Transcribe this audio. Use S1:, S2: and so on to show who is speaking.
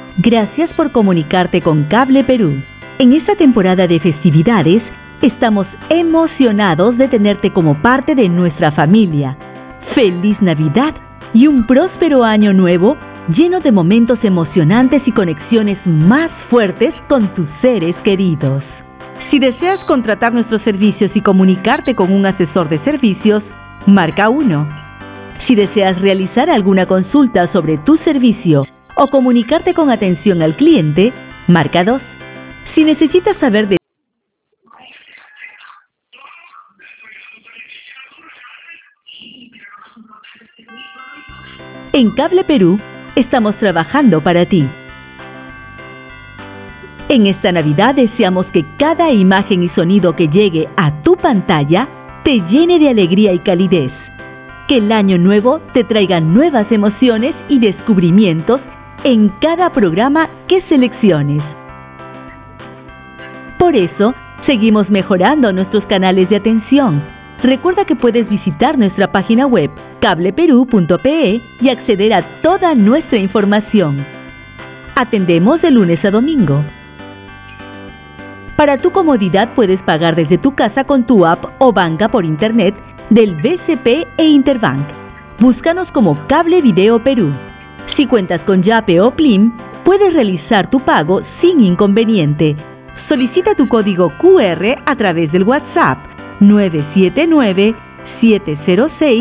S1: Gracias por comunicarte con Cable Perú. En esta temporada de festividades, estamos emocionados de tenerte como parte de nuestra familia. ¡Feliz Navidad y un próspero año nuevo lleno de momentos emocionantes y conexiones más fuertes con tus seres queridos! Si deseas contratar nuestros servicios y comunicarte con un asesor de servicios, marca 1. Si deseas realizar alguna consulta sobre tu servicio o comunicarte con atención al cliente, marca 2. Si necesitas saber de En Cable Perú, estamos trabajando para ti. En esta Navidad deseamos que cada imagen y sonido que llegue a tu pantalla te llene de alegría y calidez. Que el año nuevo te traiga nuevas emociones y descubrimientos en cada programa que selecciones. Por eso, seguimos mejorando nuestros canales de atención. Recuerda que puedes visitar nuestra página web cableperú.pe y acceder a toda nuestra información. Atendemos de lunes a domingo. Para tu comodidad puedes pagar desde tu casa con tu app o banca por internet del BCP e Interbank. Búscanos como Cable Video Perú. Si cuentas con Yape o Plim, puedes realizar tu pago sin inconveniente. Solicita tu código QR a través del WhatsApp 979-706